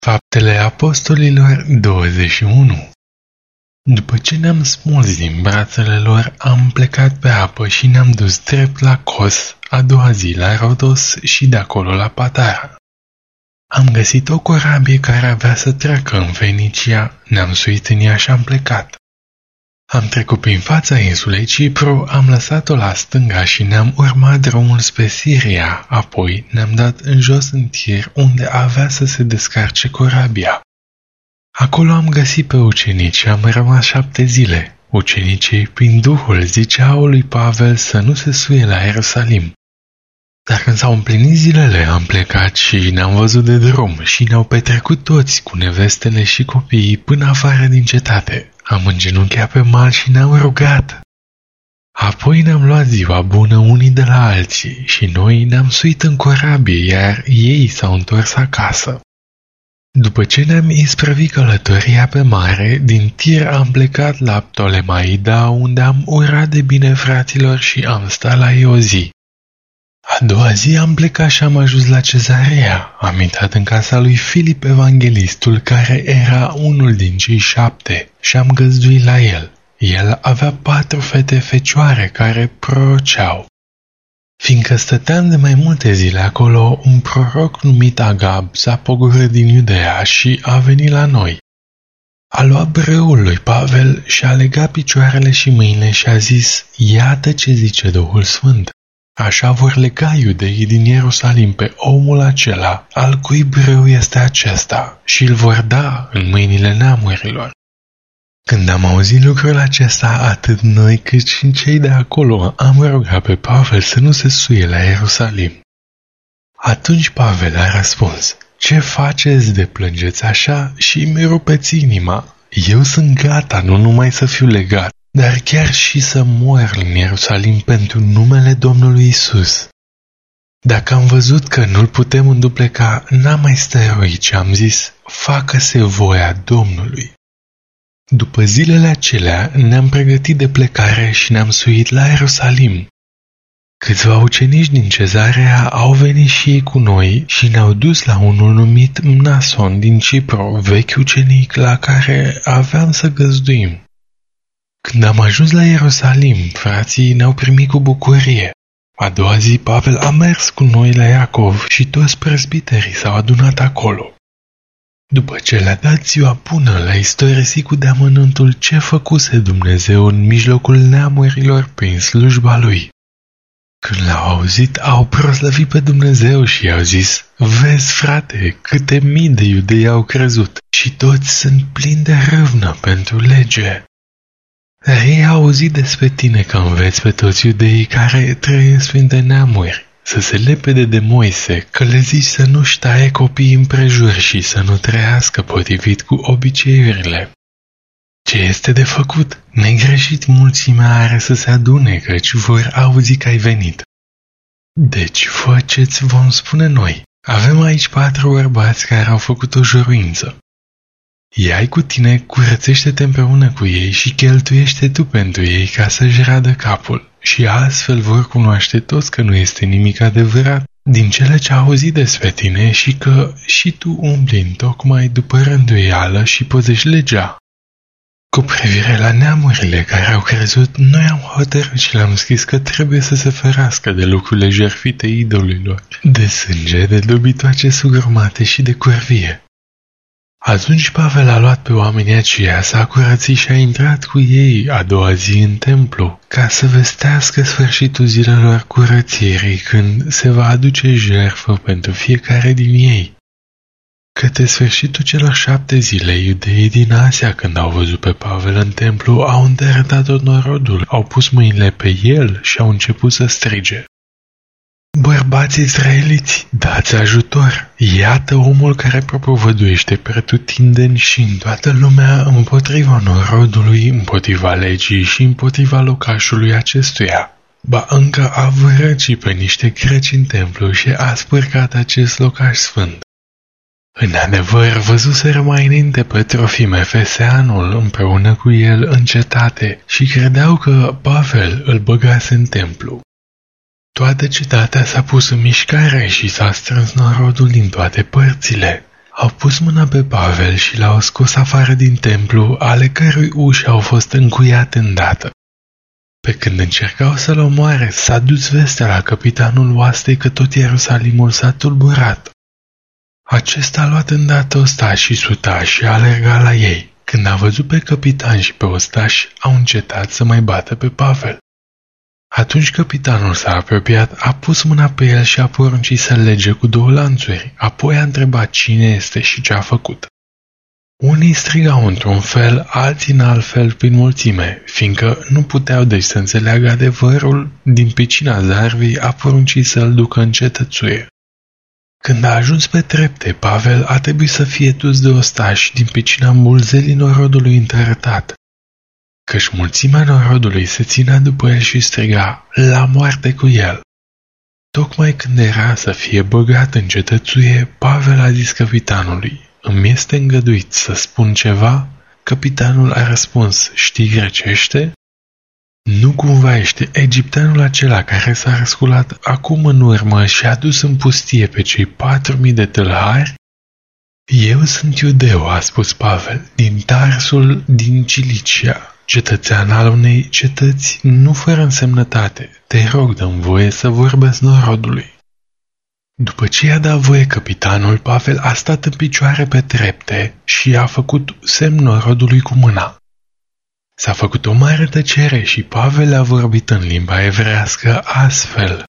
Faptele Apostolilor 21. După ce ne-am smuls din brațele lor, am plecat pe apă și ne-am dus drept la Cos, a doua zi la Rodos și de acolo la Patara. Am găsit o corabie care avea să treacă în Fenicia, ne-am suit în ea și am plecat. Am trecut prin fața insulei Cipru, am lăsat-o la stânga și ne-am urmat drumul spre Siria, apoi ne-am dat în jos în Tir, unde avea să se descarce corabia. Acolo am găsit pe ucenici și am rămas 7 zile. Ucenicii, prin Duhul, ziceau lui Pavel să nu se suie la Ierusalim. Dar când s-au împlinit zilele, am plecat și ne-am văzut de drum și ne-au petrecut toți cu nevestele și copiii până afară din cetate. Am îngenunchiat pe mal și ne-am rugat. Apoi ne-am luat ziua bună unii de la alții și noi ne-am suit în corabie, iar ei s-au întors acasă. După ce ne-am isprăvit călătoria pe mare, din Tir am plecat la Ptolemaida, unde am urat de bine fraților și am stat la ei o zi. A doua zi am plecat și am ajuns la Cezarea. Am intrat în casa lui Filip Evanghelistul, care era unul din cei 7, și am găzduit la el. El avea 4 fete fecioare care proroceau. Fiindcă stăteam de mai multe zile acolo, un proroc numit Agab s-a pogorât din Iudeea și a venit la noi. A luat breul lui Pavel și a legat picioarele și mâinile și a zis: "Iată ce zice Duhul Sfânt. Așa vor lega iudeii din Ierusalim pe omul acela, al cui breu este acesta, și îl vor da în mâinile neamurilor." Când am auzit lucrul acesta, atât noi cât și cei de acolo am rugat pe Pavel să nu se suie la Ierusalim. Atunci Pavel a răspuns: "Ce faceți de plângeți așa și mi rupeți inima? Eu sunt gata nu numai să fiu legat, dar chiar și să mor în Ierusalim pentru numele Domnului Isus." Dacă am văzut că nu-l putem îndupleca, n-am mai stăruit și am zis: "Facă-se voia Domnului." După zilele acelea ne-am pregătit de plecare și ne-am suit la Ierusalim. Câțiva ucenici din Cezarea au venit și ei cu noi și ne-au dus la unul numit Mnason din Cipru, vechi ucenic la care aveam să găzduim. Când am ajuns la Ierusalim, frații ne-au primit cu bucurie. A doua zi Pavel a mers cu noi la Iacov și toți prezbiterii s-au adunat acolo. După ce le-a dat ziua bună, le-a istorisit cu deamănuntul ce făcuse Dumnezeu în mijlocul neamurilor prin slujba lui. Când l-au auzit, au proslăvit pe Dumnezeu și i-au zis: "Vezi, frate, câte mii de iudei au crezut și toți sunt plini de râvnă pentru lege. Dar ei au auzit despre tine că înveți pe toți iudeii care trăiesc printre neamuri să se lepede de Moise, că le zici să nu-și taie copiii împrejur și să nu trăiască potrivit cu obiceiurile. Ce este de făcut? Negreșit mulțimea are să se adune, căci vor auzi că ai venit. Deci, fă ce-ți vom spune noi. Avem aici 4 bărbați care au făcut o juruință. Ia-i cu tine, curățește-te împreună cu ei și cheltuiește tu pentru ei ca să-și radă capul. Și astfel vor cunoaște toți că nu este nimic adevărat din cele ce au auzit despre tine și că și tu umbli tocmai după rânduială și păzești legea. Cu privire la neamurile care au crezut, noi am hotărât și le-am scris că trebuie să se ferească de lucrurile jertfite idolilor, de sânge, de dobitoace sugrumate și de curvie. Atunci Pavel a luat pe oamenii aceia, s-a curățit și a intrat cu ei a doua zi în templu, ca să vestească sfârșitul zilelor curățirii, când se va aduce jertfă pentru fiecare din ei. Către sfârșitul celor 7 zile, iudeii din Asia, când au văzut pe Pavel în templu, au întărătat tot norodul, au pus mâinile pe el și au început să strige: "Bărbați israeliți, dați ajutor! Iată omul care propovăduiește pretutindeni și în toată lumea împotriva norodului, împotriva legii și împotriva locașului acestuia. Ba încă a vărăt și pe niște greci în templu și a spărcat acest locaș sfânt. În adevăr, văzuseră mai înainte pe Trofim Efeseanul împreună cu el în cetate și credeau că Pavel îl băgase în templu. Toată cetatea s-a pus în mișcare și s-a strâns norodul din toate părțile. Au pus mâna pe Pavel și l-au scos afară din templu, ale cărui uși au fost încuiate îndată. Pe când încercau să-l omoare, s-a dus vestea la capitanul oastei că tot Ierusalimul s-a tulburat. Acesta a luat îndată ostași și sutași și a alergat la ei. Când a văzut pe capitan și pe ostași, au încetat să mai bată pe Pavel. Atunci capitanul s-a apropiat, a pus mâna pe el și a poruncit să-l lege cu 2 lanțuri, apoi a întrebat cine este și ce a făcut. Unii strigau într-un fel, alții în alt fel prin mulțime, fiindcă nu puteau deci să înțeleagă adevărul, din pricina zarvii a poruncit să-l ducă în cetățuie. Când a ajuns pe trepte, Pavel a trebuit să fie dus de ostași din pricina mulzelii norodului întărătat, căci mulțimea norodului se ținea după el și striga, la moarte cu el. Tocmai când era să fie băgat în cetățuie, Pavel a zis capitanului, îmi este îngăduit să spun ceva? Capitanul a răspuns, știi grecește? Nu cumva ești egipteanul acela care s-a răsculat acum în urmă și a dus în pustie pe cei 4.000 de tâlhari? Eu sunt iudeu, a spus Pavel, din Tarsul din Cilicia, cetățean al unei cetăți nu fără însemnătate. Te rog, dă-mi voie să vorbesc norodului. După ce i-a dat voie capitanul, Pavel a stat în picioare pe trepte și a făcut semn norodului cu mâna. S-a făcut o mare tăcere și Pavel a vorbit în limba evrească astfel.